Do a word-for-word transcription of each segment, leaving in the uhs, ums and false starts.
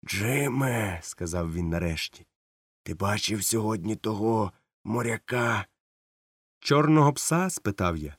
«Джиме», – сказав він нарешті, – «ти бачив сьогодні того моряка?» «Чорного пса?» – спитав я.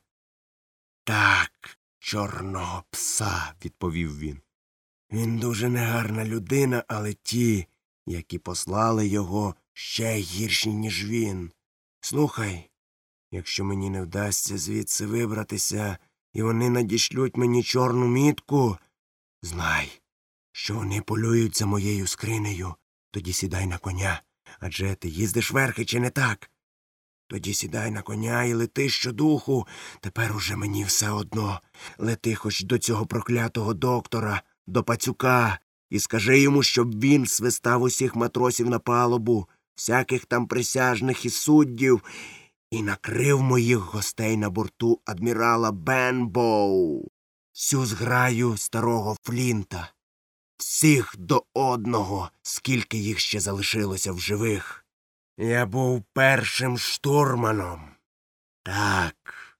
«Так, чорного пса», – відповів він. «Він дуже негарна людина, але ті, які послали його, ще гірші, ніж він. Слухай, якщо мені не вдасться звідси вибратися, і вони надішлють мені чорну мітку, знай, що вони полюють за моєю скринею. Тоді сідай на коня. Адже ти їздиш верхи, чи не так? Тоді сідай на коня і лети щодуху. Тепер уже мені все одно. Лети хоч до цього проклятого доктора, до пацюка, і скажи йому, щоб він свистав усіх матросів на палубу, всяких там присяжних і суддів, і накрив моїх гостей на борту адмірала Бенбоу, всю зграю старого Флінта, всіх до одного, скільки їх ще залишилося в живих. Я був першим штурманом. Так,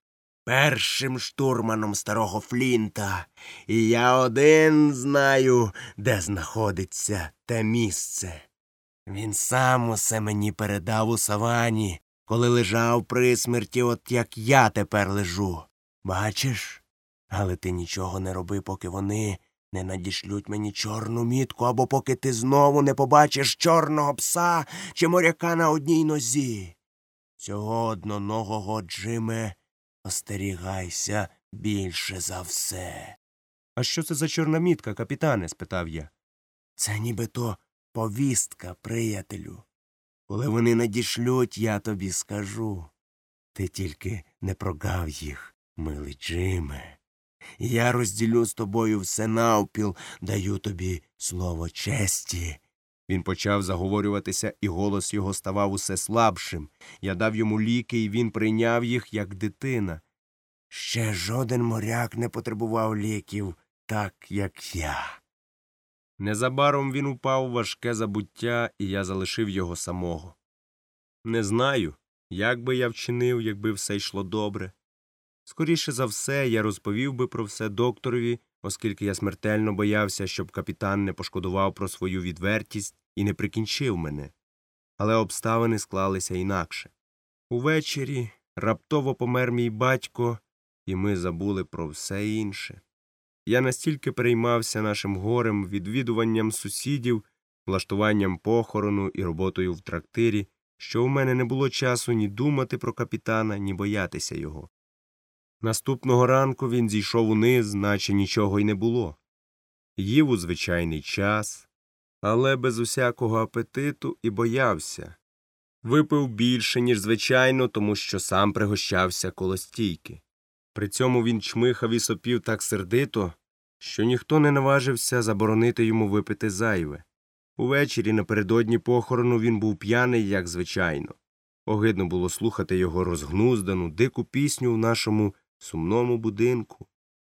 першим штурманом старого Флінта, і я один знаю, де знаходиться те місце. Він сам усе мені передав у савані, коли лежав при смерті, от як я тепер лежу. Бачиш? Але ти нічого не роби, поки вони не надішлють мені чорну мітку, або поки ти знову не побачиш чорного пса чи моряка на одній нозі. Цього одноногого, Джиме, остерігайся більше за все. «А що це за чорна мітка, капітане?» – спитав я. «Це нібито повістка, приятелю. Коли вони надішлють, я тобі скажу. Ти тільки не прогав їх, милий Джиме. Я розділю з тобою все навпіл, даю тобі слово честі». Він почав заговорюватися, і голос його ставав усе слабшим. Я дав йому ліки, і він прийняв їх, як дитина. Ще жоден моряк не потребував ліків, так, як я. Незабаром він упав у важке забуття, і я залишив його самого. Не знаю, як би я вчинив, якби все йшло добре. Скоріше за все, я розповів би про все докторові, оскільки я смертельно боявся, щоб капітан не пошкодував про свою відвертість і не прикінчив мене. Але обставини склалися інакше. Увечері раптово помер мій батько, і ми забули про все інше. Я настільки переймався нашим горем, відвідуванням сусідів, влаштуванням похорону і роботою в трактирі, що у мене не було часу ні думати про капітана, ні боятися його. Наступного ранку він зійшов униз, наче нічого й не було. Їв у звичайний час, але без усякого апетиту, і боявся. Випив більше, ніж звичайно, тому що сам пригощався коло стійки. При цьому він чмихав і сопів так сердито, що ніхто не наважився заборонити йому випити зайве. Увечері напередодні похорону він був п'яний, як звичайно. Огидно було слухати його розгнуздану, дику пісню в нашому сумному будинку.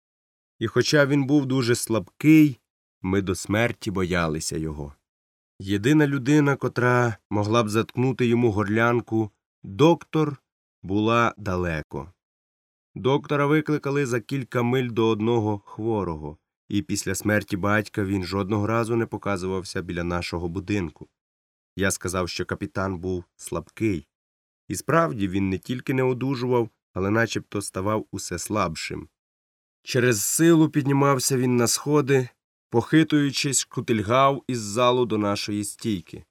І хоча він був дуже слабкий, ми до смерті боялися його. Єдина людина, котра могла б заткнути йому горлянку, доктор, була далеко. Доктора викликали за кілька миль до одного хворого, і після смерті батька він жодного разу не показувався біля нашого будинку. Я сказав, що капітан був слабкий. І справді він не тільки не одужував, але начебто ставав усе слабшим. Через силу піднімався він на сходи, похитуючись, кутильгав із залу до нашої стійки.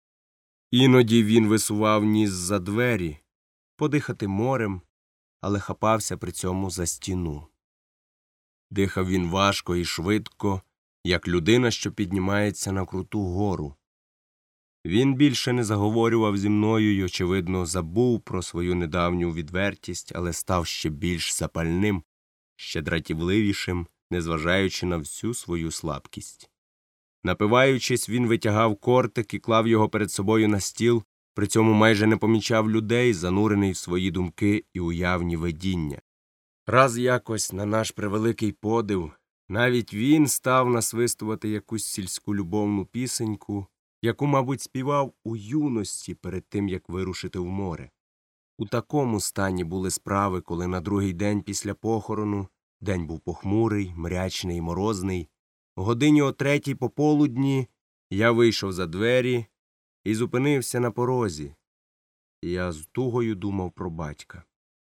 Іноді він висував ніс за двері, подихати морем, але хапався при цьому за стіну. Дихав він важко і швидко, як людина, що піднімається на круту гору. Він більше не заговорював зі мною й, очевидно, забув про свою недавню відвертість, але став ще більш запальним, ще дратівливішим, незважаючи на всю свою слабкість. Напиваючись, він витягав кортик і клав його перед собою на стіл, при цьому майже не помічав людей, занурений в свої думки і уявні видіння. Раз якось, на наш превеликий подив, навіть він став насвистувати якусь сільську любовну пісеньку, яку, мабуть, співав у юності перед тим, як вирушити в море. У такому стані були справи, коли на другий день після похорону, день був похмурий, мрячний і морозний, годині о третій пополудні Я вийшов за двері і зупинився на порозі. Я з тугою думав про батька.